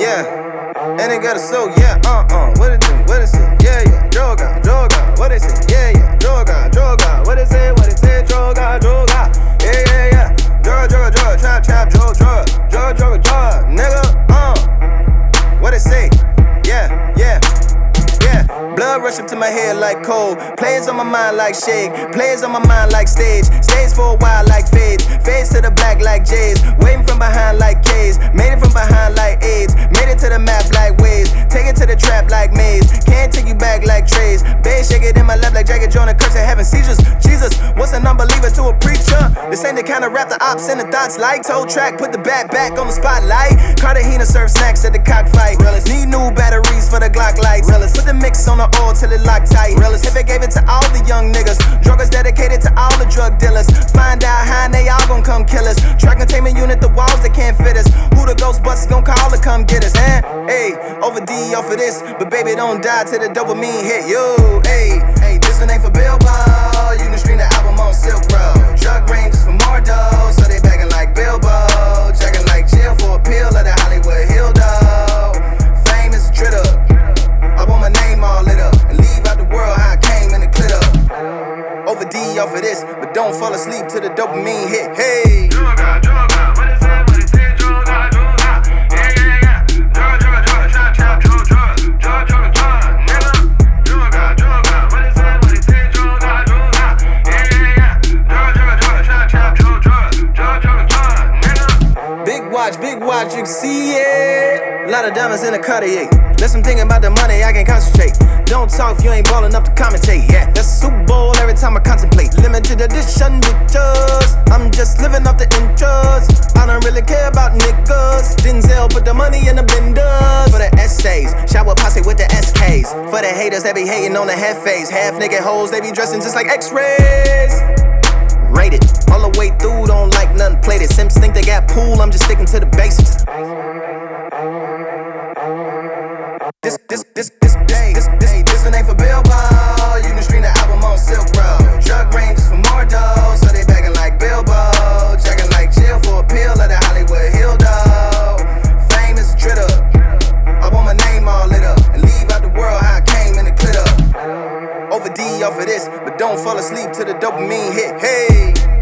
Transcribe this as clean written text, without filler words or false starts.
yeah. And it got a soul, yeah, what it do, what it say, yeah, droga, what it say, yeah, droga, what it say, droga, yeah, droga, trap, droga, nigga, what it say, yeah. Blood rushing to my head like cold. Players on my mind like shake. Players on my mind like stage. Stays for a while like fades. Fades to the black like J's. Waiting from behind like K's. Made it from behind like AIDS. Made it to the map like waves. Take it to the trap like maze. Can't take you back like trays. Bass shake it in my lap like Jagger Jonah Curse and having seizures. Jesus, what's an unbeliever to a preacher? This ain't the kind of rap the ops and the thoughts like. Toe track, put the bat back on the spotlight. Cartagena serve snacks at the cockfight. Need new batteries for the Glock lights. Put the mix on the oil till it lock tight. If it gave it to all the young niggas. Druggers dedicated to all the drug dealers. Find out how and they all gon' come kill us. Track containment unit, the walls that can't fit us. Who the Ghostbusters gon' call to come get us, eh? Hey, over D off of this. But baby, don't die till the dopamine hit you. Hey, this one ain't for Bilbo. You can stream the album on Silk Road. Drug ranges for more dough. So they begging like Bilbo. Checking like jail for a pill of the Hollywood Hill dough. Fame is a tritter. I want my name all lit up and leave out the world how I came in the clit up. Over D off of this, but don't fall asleep till the dopamine hit. Hey. Droga, what it say, droga, yeah. Droga, trap, droga, nigga. Droga, what it say, droga, yeah. Droga, trap, droga, nigga. Big watch, you can see it. A lot of diamonds in the Cartier. Less I'm thinking about the money, I can concentrate. Don't talk if you ain't ball enough to commentate. Yeah, that's Super Bowl every time I contemplate. Limited edition bitches. I'm just living off the interest. I don't really care about niggas. Denzel put the money in the benders. For the essays, shower posse with the SKs. For the haters that be hating on the head face. Half nigga hoes, they be dressing just like X-rays. Rated all the way through, don't like nothing plated. Simps think they got pool, I'm just sticking to the basics. This one ain't for Bilbo. You can stream the album on Silk Road. Drug ranges for more dough, so they begging like Bilbo. Checking like jail for a pill of the Hollywood Hill dough. Fame is a tritter. I want my name all lit up and leave out the world how I came in the clit up. Over D off of this, but don't fall asleep till the dopamine hit. Hey.